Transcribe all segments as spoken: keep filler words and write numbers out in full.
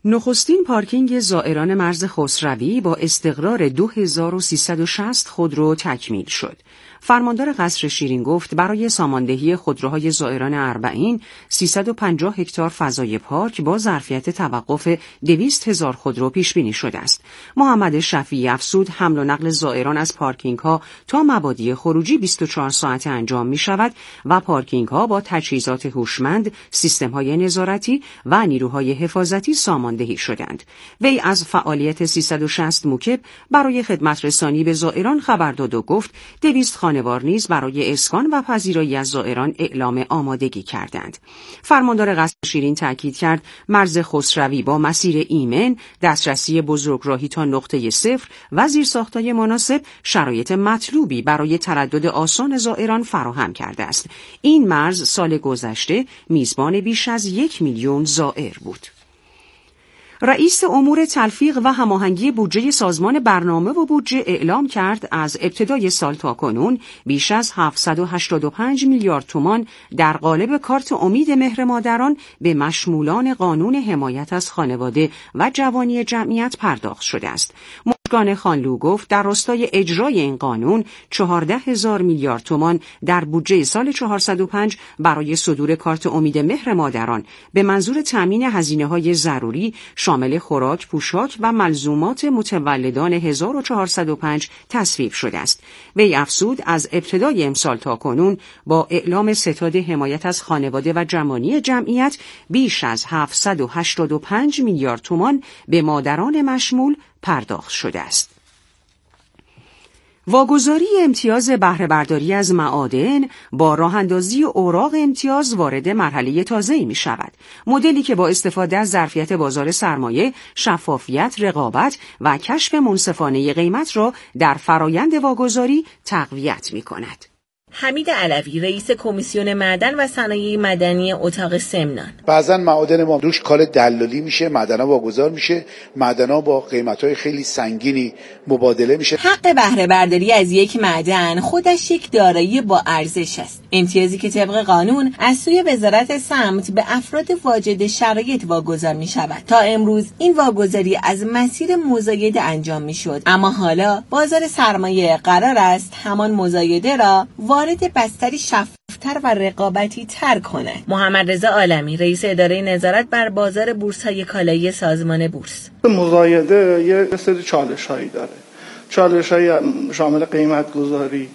نخستین پارکینگ زائران مرز خسروی با استقرار دو هزار و سیصد و شصت خودرو تکمیل شد. فرماندار قصر شیرین گفت برای ساماندهی خودروهای زائران اربعین سیصد و پنجاه هکتار فضای پارک با ظرفیت توقف دویست هزار خودرو پیش بینی شده است. محمد شفیعی افزود حمل و نقل زائران از پارکینگ ها تا مبادی خروجی بیست و چهار ساعته انجام می شود و پارکینگ ها با تجهیزات هوشمند، سیستم های نظارتی و نیروهای حفاظتی ساماندهی شدند. وی از فعالیت سیصد و شصت موکب برای خدمت رسانی به زائران خبر داد و گفت دویست خانوار نیز برای اسکان و پذیرایی از زائران اعلام آمادگی کردند. فرماندار قصر شیرین تاکید کرد مرز خسروی با مسیر ایمن، دسترسی بزرگراهی تا نقطه صفر و زیرساخت‌های مناسب شرایط مطلوبی برای تردد آسان زائران فراهم کرده است. این مرز سال گذشته میزبان بیش از یک میلیون زائر بود. رئیس امور تلفیق و هماهنگی بودجه سازمان برنامه و بودجه اعلام کرد از ابتدای سال تا کنون بیش از هفتصد و هشتاد و پنج میلیارد تومان در قالب کارت امید مهر مادران به مشمولان قانون حمایت از خانواده و جوانی جمعیت پرداخت شده است. مژگان خانلو گفت در راستای اجرای این قانون چهارده هزار میلیارد تومان در بودجه سال چهارصد و پنج برای صدور کارت امید مهر مادران به منظور تامین هزینه‌های ضروری شامل خوراک، پوشاک و ملزومات متولدان هزار و چهارصد و پنج تصویب شده است. وی افزود از ابتدای امسال تا کنون با اعلام ستاد حمایت از خانواده و جوانی جمعیت بیش از هفتصد و هشتاد و پنج میلیارد تومان به مادران مشمول پرداخت شده است. واگذاری امتیاز بهره برداری از معادن با راه‌اندازی اوراق امتیاز وارد مرحله تازه‌ای می شود. مدلی که با استفاده از ظرفیت بازار سرمایه، شفافیت، رقابت و کشف منصفانه قیمت را در فرایند واگذاری تقویت می کند. حمید علوی رئیس کمیسیون معدن و صنایع مدنی اتاق سمنان: بعضن معادن ما روش کار دلالی میشه، معدن‌ها واگذار میشه، معدن‌ها با قیمت‌های خیلی سنگینی مبادله میشه. حق بهره برداری از یک معدن خودش یک دارایی با ارزش است. امتیازی که طبق قانون از سوی وزارت سمت به افراد واجد شرایط واگذار میشود. تا امروز این واگذاری از مسیر مزایده انجام میشد، اما حالا بازار سرمایه قرار است همان مزایده را وارد بستری شفافتر و رقابتی تر کند. محمد رضا عالمی رئیس اداره نظارت بر بازار بورس‌های کالایی سازمان بورس: مزایده یه سری چالش‌هایی داره. چالش‌های شامل قیمت گذاری،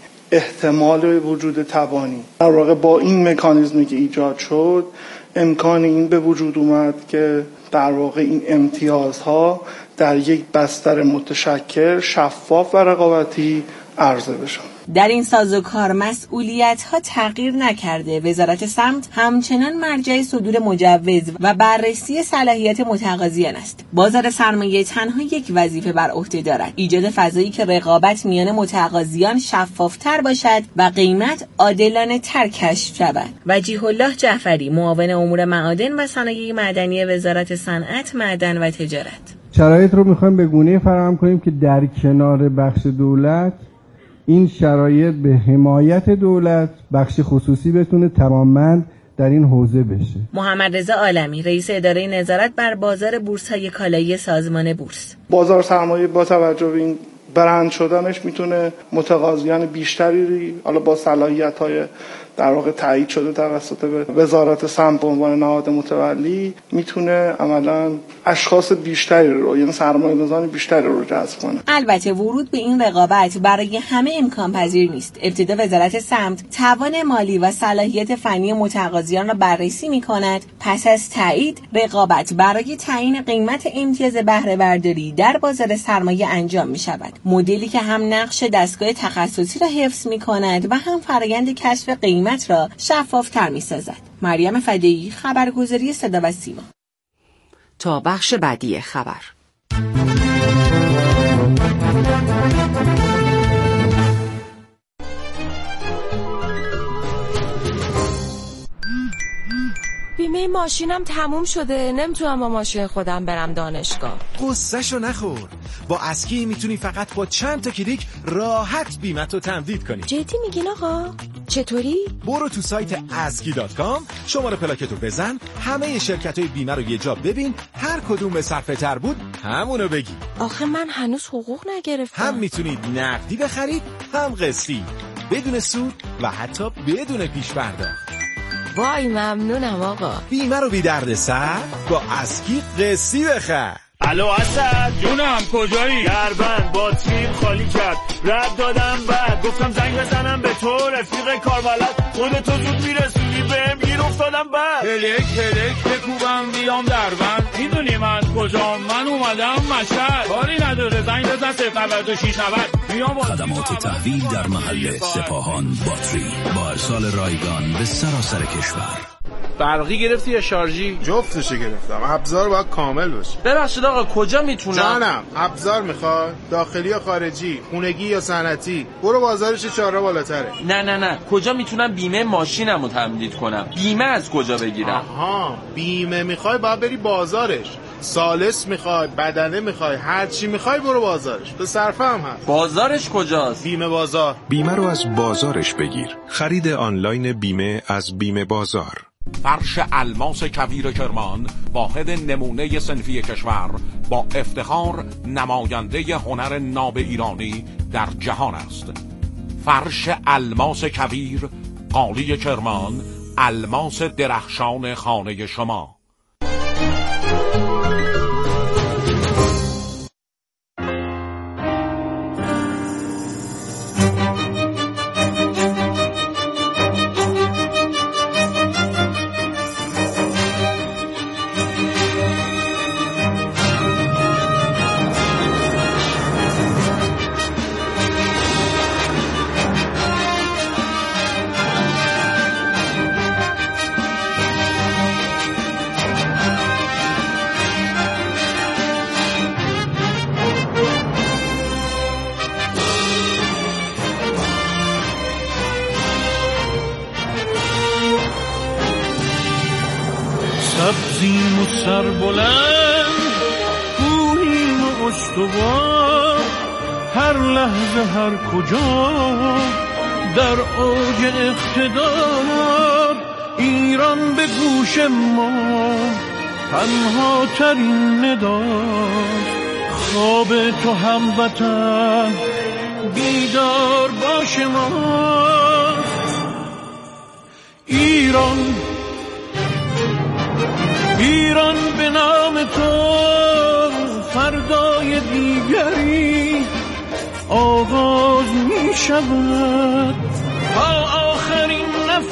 احتمال وجود تبانی. در واقع با این مکانیزمی که ایجاد شد امکان این به وجود اومد که در واقع این امتیازها در یک بستر متشکل، شفاف و رقابتی عرضه بشن. در این سازوکار مسئولیت‌ها تغییر نکرده. وزارت سمت همچنان مرجع صدور مجوز و بررسی صلاحیت متقاضیان است. بازار سرمایه تنها یک وظیفه بر عهده دارد: ایجاد فضایی که رقابت میان متقاضیان شفاف‌تر باشد و قیمت عادلانه تر کشف شود. وجیه الله جعفری معاون امور معادن و صنایع مدنی وزارت صنعت، معدن و تجارت: شرایط رو می‌خوایم به گونه‌ای فراهم کنیم که در کنار بخش دولت این شرایط به حمایت دولت بخش خصوصی بتونه توانمند در این حوزه بشه. محمد رضا عالمی رئیس اداره نظارت بر بازار بورس‌های کالایی سازمان بورس: بازار سرمایه با توجه به این برند شدنش میتونه متقاضیان بیشتری حالا با صلاحیت‌های در واقع تایید شده توسط وزارت سمت به عنوان نهاد متولی میتونه عملاً اشخاص بیشتری رو، یعنی سرمایه‌گذاران بیشتری رو جذب کنه. البته ورود به این رقابت برای همه امکان پذیر نیست. ابتدا وزارت سمت توان مالی و صلاحیت فنی متقاضیان را بررسی می‌کند، پس از تایید رقابت برای تعیین قیمت امتیاز بهره برداری در بازار سرمایه انجام می‌شود. مدلی که هم نقش دستگاه تخصصی را حفظ می‌کند و هم فرآیند کشف قیمت را شفافتر می‌سازد. مریم فدایی، خبرگزاری صدا و سیما. تا بخش بعدی خبر. بیمه ماشینم تموم شده، نمیتونم با ماشین خودم برم دانشگاه. قصه‌شو نخور. با اسکی میتونی فقط با چند تا کلیک راحت بیمه‌تو تمدید کنی. جدی میگین آقا؟ چطوری؟ برو تو سایت اسکی دات کام، شماره پلاکتو بزن، همه شرکت‌های بیمه رو یه جا ببین، هر کدوم به صرفه تر بود همونو بگی. آخه من هنوز حقوق نگرفتم. هم میتونید نقدی بخرید، هم قسطی، بدون سود و حتی بدون پیش پرداخت. وای ممنونم آقا. بیمه رو بی درد سر با اسکی قسطی بخر. الو اسد جونم کجایی؟ دربند باتریم خالی کرد، رد دادم بعد گفتم زنگ بزنم به تو رفیق کاربلد، خودتو زود میرسونی بهم گیر افتادم بعد هلک هلک بکوبم بیام دربند، میدونی من کجام؟ من اومدم مشهد، کاری نداره زنگ بزن صفر نود و شش نود میام. خدمات تحویل در محل سپاهان باتری با ارسال رایگان به سراسر کشور. برقی گرفتی یا شارژی؟ جفتشو گرفتم. ابزار باید کامل باشه. ببخشید آقا کجا میتونم؟ جانم ابزار میخوای؟ داخلی یا خارجی؟ خونگی یا صنعتی؟ برو بازارش چهار راه بالاتره. نه نه نه کجا میتونم بیمه ماشینمو تمدید کنم؟ بیمه از کجا بگیرم؟ آها بیمه میخوای باید بری بازارش. سالس میخوای، بدنه میخوای، هر چی میخوای برو بازارش. به صرفه هم هست. بازارش کجاست؟ بیمه بازار. بیمه رو از بازارش بگیر. خرید آنلاین بیمه از بیمه بازار. فرش الماس کویر کرمان، واحد نمونه صنفی کشور، با افتخار نماینده هنر ناب ایرانی در جهان است. فرش الماس کویر، قالی کرمان، الماس درخشان خانه شما. سبزیم و سربلند کوهیم و استوار، هر لحظه هر کجا در اوج اقتدار، ایران به گوش ما تنها ترین نداست، خواب تو هموطن بیدار باش ما. ایران ایران به نام تو فردای دیگری آغاز می شود، تا آخرین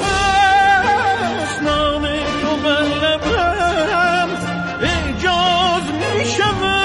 نفس نام تو بر لبم اعجاز می شود.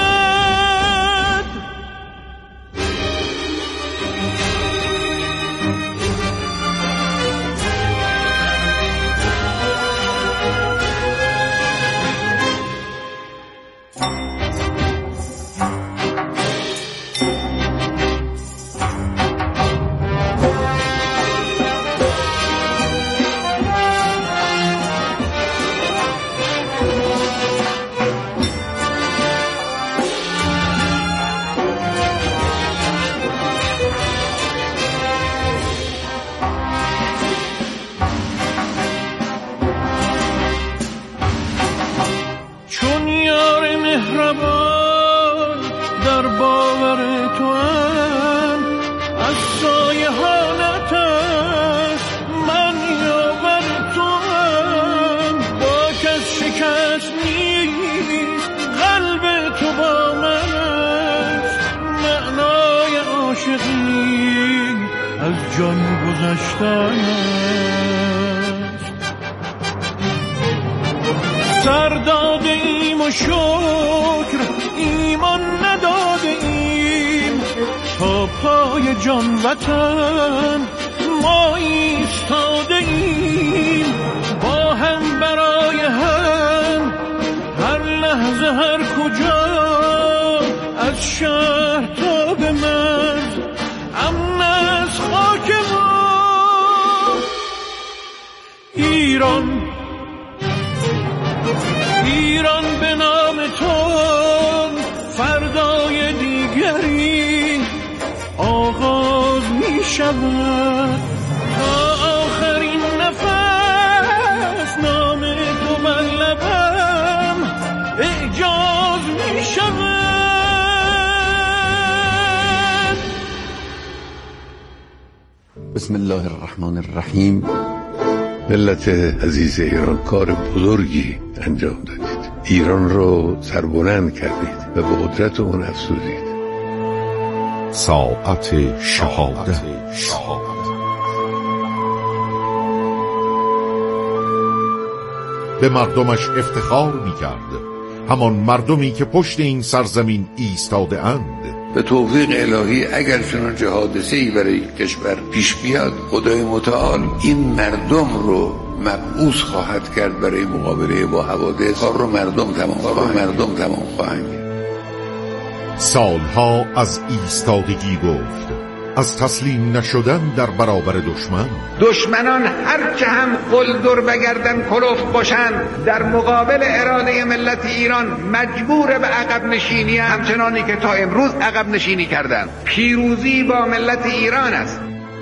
مهربان در باور تو هم، از سایه حالتش من یاور تو هم، با کس شکست نیست قلب تو با من است، معنای عاشقی از جان گذشتن است. سر داده ایم و شکر ایمان نداده ایم، تا پای جان وطن ما ایستاده ایم، با هم برای هم هر لحظه هر کجا، از شهر تا به مرز امن از خاک ما. ایران شود تا آخرین نفس نام تو بر لبم اعجاز می شود. بسم الله الرحمن الرحیم. ملت عزیز ایران، کار بزرگی انجام دادید. ایران رو سربلند کردید و به قدرت اون افزودید. ساعت شهادت. به مردمش افتخار می‌کرد، همان مردمی که پشت این سرزمین ایستاده اند. به توفیق الهی اگر چنانچه حادثه‌ای برای کشور پیش بیاد، خدای متعال این مردم رو مبعوث خواهد کرد برای مقابله با حوادث. کار رو مردم تمام خواهند مردم تمام خواهند کرد. سالها از ایستادگی گفت، از تسلیم نشدن در برابر دشمن. دشمنان هرچه هم قلدر و گردن کلفت باشند، در مقابل اراده ملت ایران مجبور به عقب نشینی، همچنانی که تا امروز عقب نشینی کردند. پیروزی با ملت ایران است.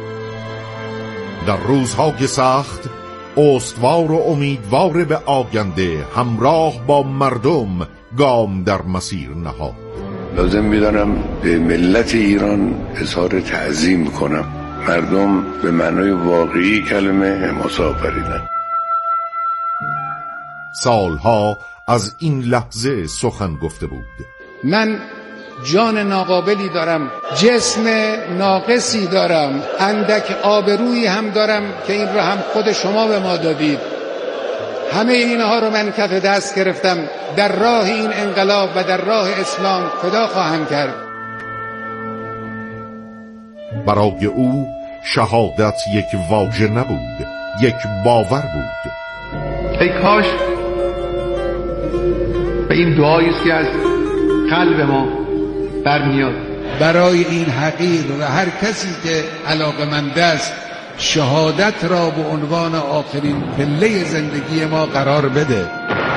در روزهای سخت استوار و امیدوار به آینده، همراه با مردم گام در مسیر نهاد. لازم می‌دانم به ملت ایران اظهار تعظیم کنم. مردم به معنای واقعی کلمه حماسه آفریدند. سالها از این لحظه سخن گفته بود. من جان ناقابلی دارم، جسم ناقصی دارم، اندک آبرویی هم دارم که این را هم خود شما به ما دادید. همه اینها رو من کف دست گرفتم، در راه این انقلاب و در راه اسلام فدا خواهم کرد. برای او شهادت یک واژه نبود، یک باور بود. ای کاش به این دعایی است که از قلب ما برمیاد. برای این حقیر و هر کسی که علاقه‌مند است، شهادت را به عنوان آخرین پله زندگی ما قرار بده.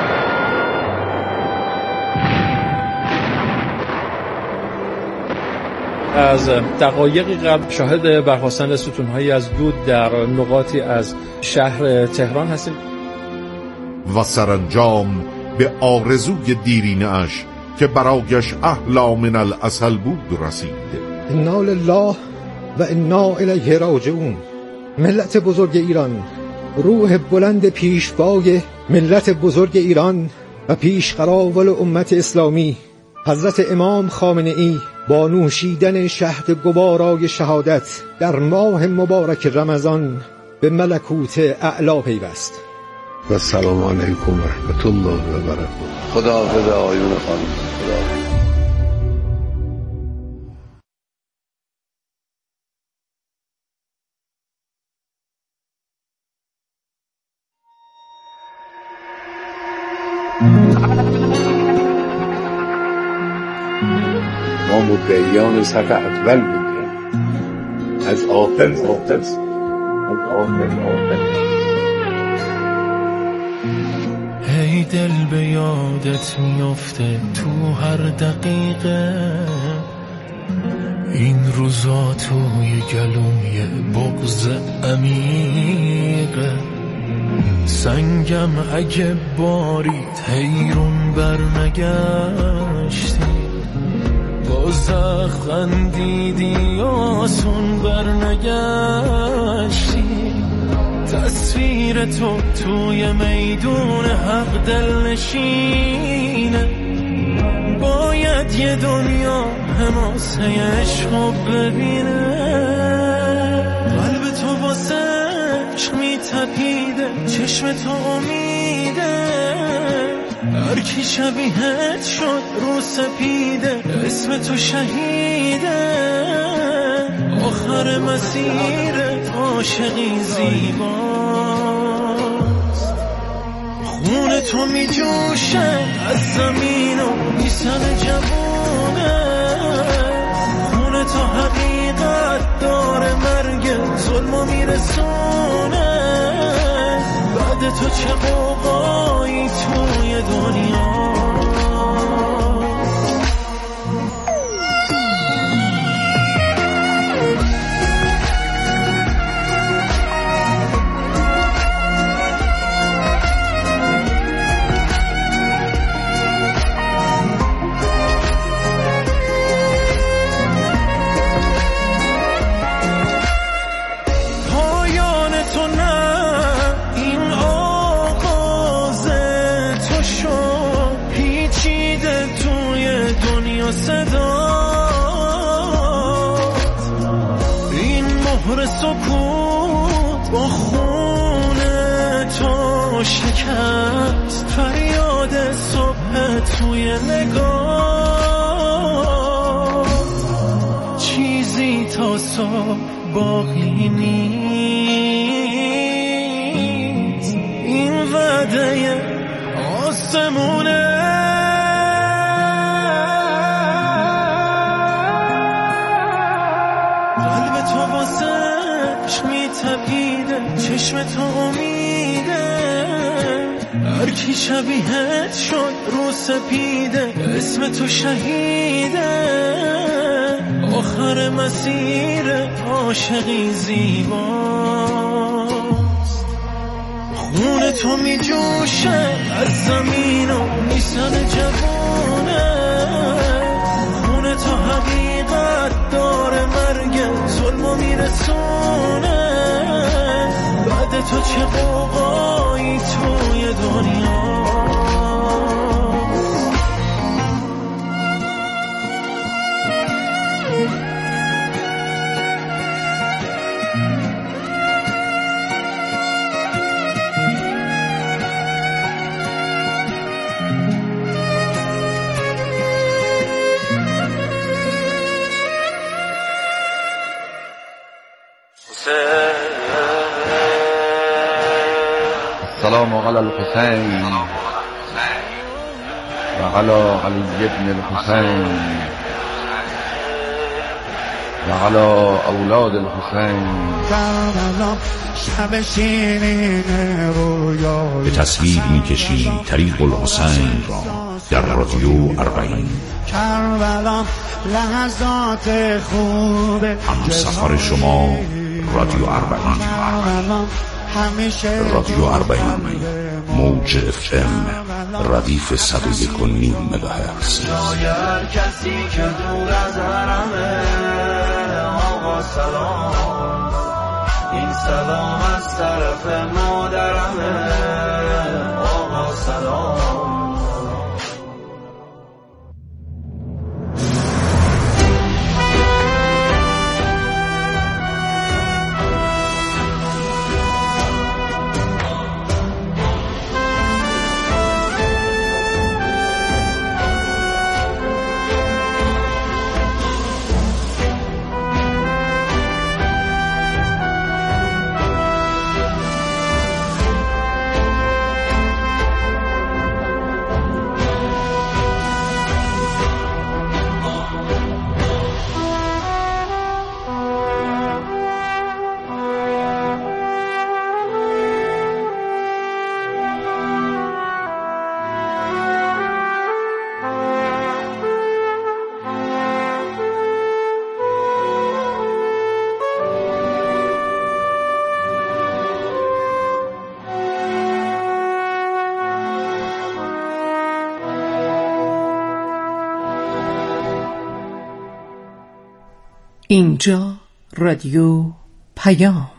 از دقایقی قبل شاهد برخاستن ستونهایی از دود در نقاطی از شهر تهران هستیم و سرانجام به آرزوی دیرینه اش که برایش احلا من العسل بود رسید. انا لله و انا الیه راجعون. ملت بزرگ ایران، روح بلند پیشوای ملت بزرگ ایران و پیشقراول امت اسلامی حضرت امام خامنه ای با نوشیدن شهد گوارای شهادت در ماه مبارک رمضان به ملکوت اعلا پیوست. و السلام علیکم و رحمت الله و برکاته. خداحافظ آقایون خانم. خداحافظ. ما مدعیان صف اول بودیم، از آخر آخر از آخر آخر. ای دل به یادت میفته تو هر دقیقه، این روزا توی گلوم یه بغض عمیقه. سنگم اگه بارید حیرون برنگشتی، با زخم دیدی آسون برنگشتی. تصویر تو توی میدون حق دل نشینه، باید یه دنیا حماسه عشق ببینه. قلب تو واسه عشق میتپیده، چشم تو امیده. هر کی شبیهت شد رو سپیده، اسم تو شهیده. آخر مسیرت عاشقی زیباست، خون تو می جوشه از زمین و میسن جوونه. خون تو حقیقت داره، مرگ ظلمو میرسونه. بعد تو چه قوقایی توی دنیا. و صدات، این مهر سکوت با خون تو شکست، فریاد صبح توی نگاه، چیزی تا صبح باقی نیست، این وعده آسمونه. قلب تو واسش میتپیده، چشم تو امیده، هر کی شبیهت شد رو سپیده، اسم تو شهیده، آخر مسیر عاشقی زیباست، خون تو می جوشه از زمین و نیسان جوونه، خون تو حقیقت داره، مرگ ظلمو میرسونه، بعد تو چه قوقایی توی دنیا. سلام علی الحسین و علی علی ابن الحسین و علی اولاد الحسین. به تصویر می‌کشی طریق الحسین را در رادیو اربعین. هم سفر شما رادیو اربعین. رادیو اربعین موج اف ام ردیف صد و یک و نیم مگاهرتز. هر کسی که دور از حرمه آقا سلام، این سلام از طرف مادرمه آقا سلام. اینجا رادیو پیام.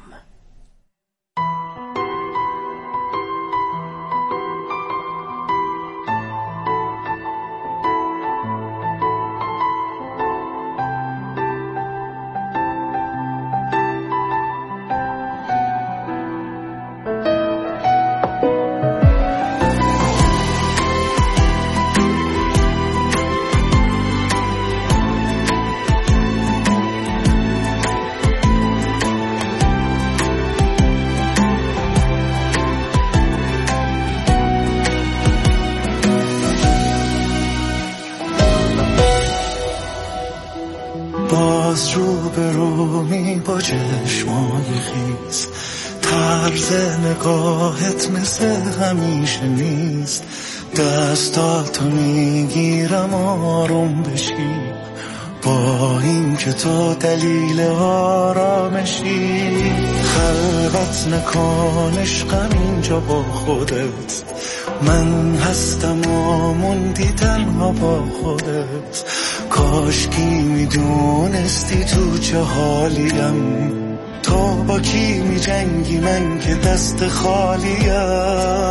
باز رو به رو می با چشمای خیز، طرز نگاهت مثل همیشه نیست، دستاتو میگیرم آروم بشی، با این که تو دلیل آرامشی، خلوت نکن عشقم اینجا با خودت، من هستم و موندی تنها با خودت، کاشکی میدونستی تو چه حالیم، تو با کی میجنگی من که دست خالیم،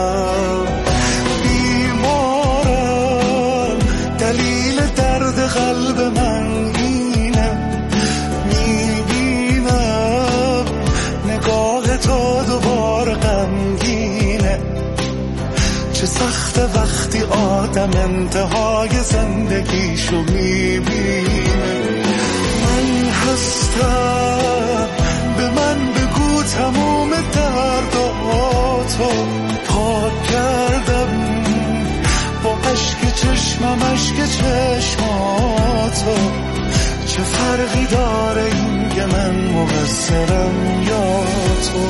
بیمارم دلیل درد قلبم سخت وقتی آدم انتهای زندگیشو میبینه. من هستم، به من بگو تموم درداتو پاک کردم، با اشک چشمم اشک چشماتو. چه فرقی داره این که من مقصرم یا تو؟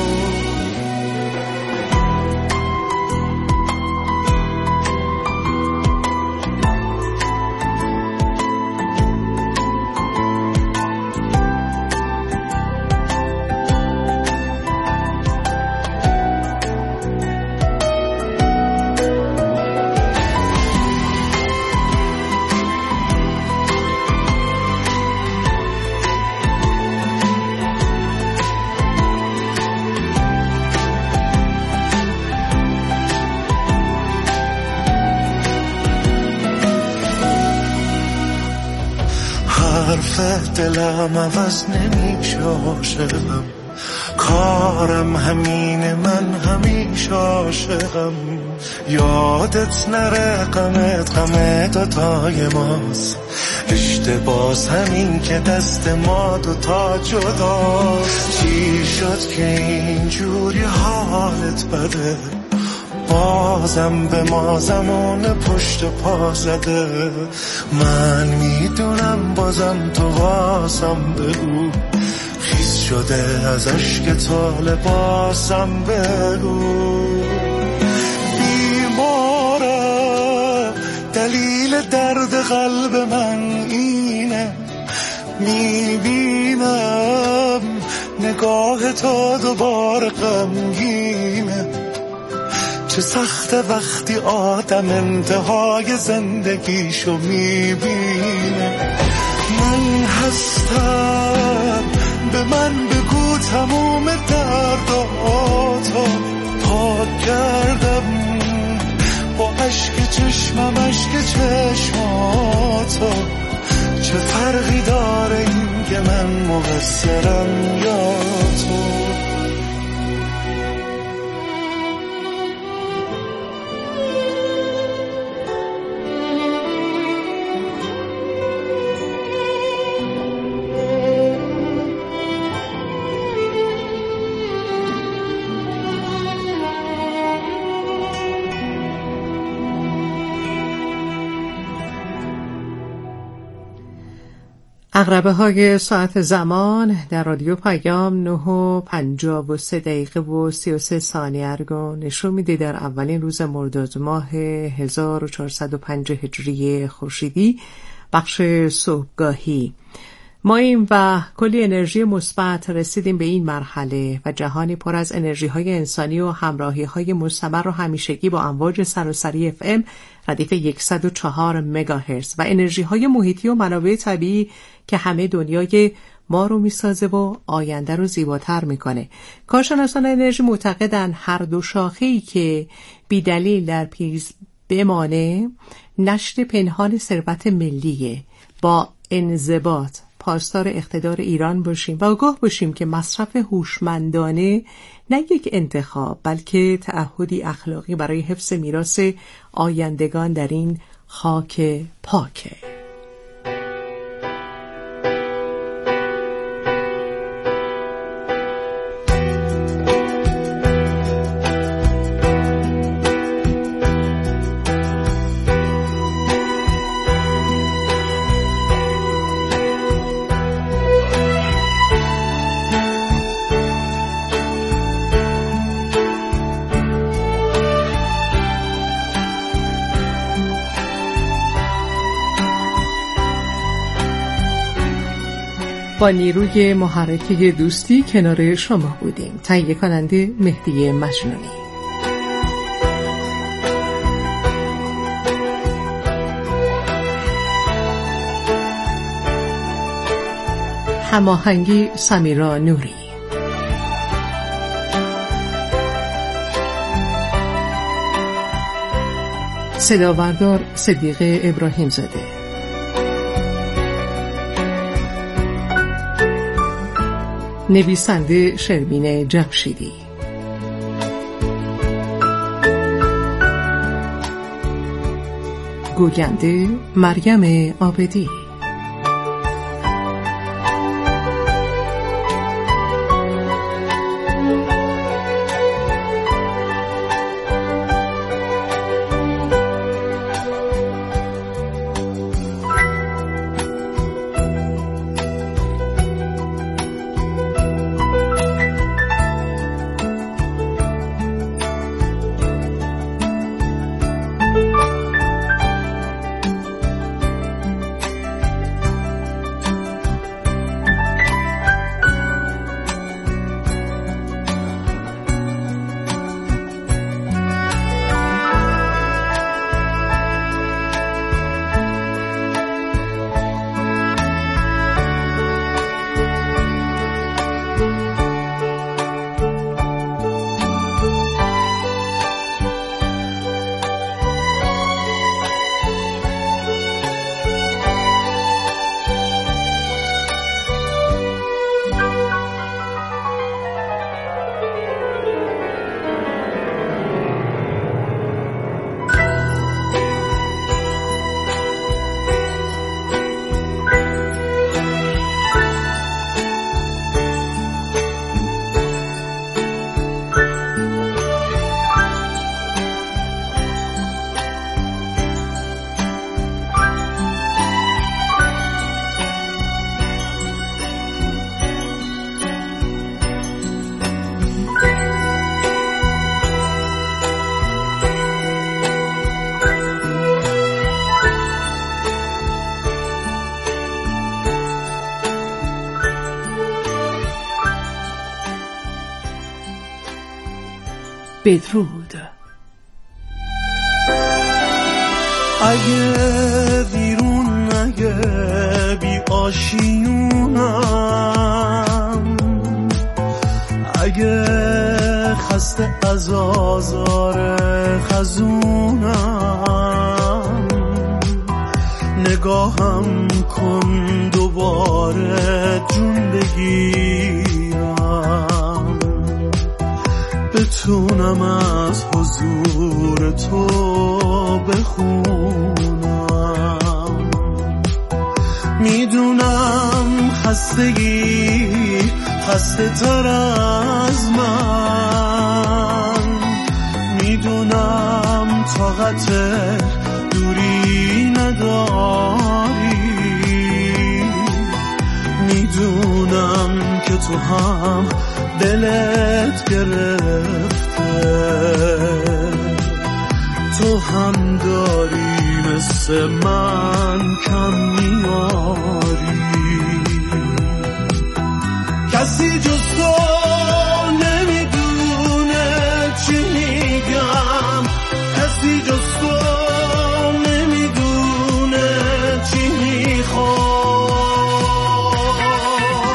حرف دلم عوض نمیشه عاشقم، کارم همینه من همیشه عاشقم. یادت نره غمت غم دوتای ماست، اشتباس همین که دست ما دوتا جداست. چی شد که اینجوری حالت بده، بازم به ما زمان پشت پا زده. من میدونم بازم تو واسم بگو، خیس شده از اشک تو لباسم بگو. بیمارم دلیل درد قلب من اینه، میبینم نگاه تو دوباره غمگینه. چه سخت وقتی آدم انتهای زندگیشو میبینه. من هستم، به من بگو تموم درداتو پاک کردم، با اشک چشمم اشک چشماتو. چه فرقی داره این که من مقصرم یا تو؟ عقربه های ساعت زمان در رادیو پیام نه و پنجاه و سه دقیقه و سی و سه ثانیه رو نشون میده. در اولین روز مرداد ماه هزار و چهارصد و پنج هجری خورشیدی، بخش صبحگاهی ماییم و کلی انرژی مثبت رسیدیم به این مرحله و جهانی پر از انرژی های انسانی و همراهی های مستمر و همیشگی با امواج سراسری اف ام ردیف صد و چهار مگاهرتز و انرژی های محیطی و منابع طبیعی که همه دنیای ما رو میسازه و آینده رو زیباتر میکنه. کارشناسان انرژی معتقدن هر دو شاخه‌ای که بی دلیل در پیش بمانه نشر پنهان ثروت ملیه. با انضباط پاسدار اقتدار ایران باشیم و آگاه باشیم که مصرف هوشمندانه نه یک انتخاب بلکه تعهدی اخلاقی برای حفظ میراث آیندگان در این خاک پاکه. با نیروی محرکه دوستی کنار شما بودیم. تهیه کننده مهدی مجنونی. هماهنگی سمیرا نوری. صداوردار صدیق ابراهیم زاده. نویسنده شرمین جمشیدی. گوینده مریم عابدی. بدرود. اگه بیرون اگه بی آشیونم، اگه خسته از آزار خزونم، نگاهم کن دوباره جون بگیرم، بتونم از حضور تو بخونم. میدونم خستگی خسته تر از من، میدونم طاقت دوری نداری، میدونم که تو هم دلت گرفته، تو هم داری مثل من کم میاری. کسی جز تو نمیدونه چی میگم، کسی جز تو نمیدونه چی میخوام.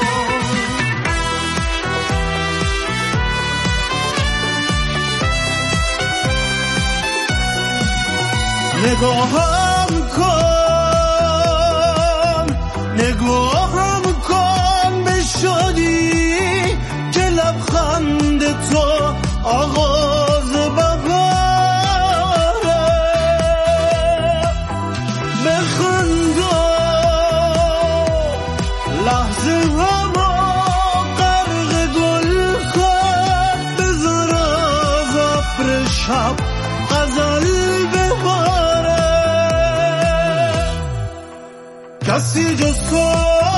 نگاهم کن نگاهم کن به شادی که لبخند تو آغاز بهاره. بخندا لحظه هما غرق گل کن، بذار از ابر شب غزل بباره. کسی جز تو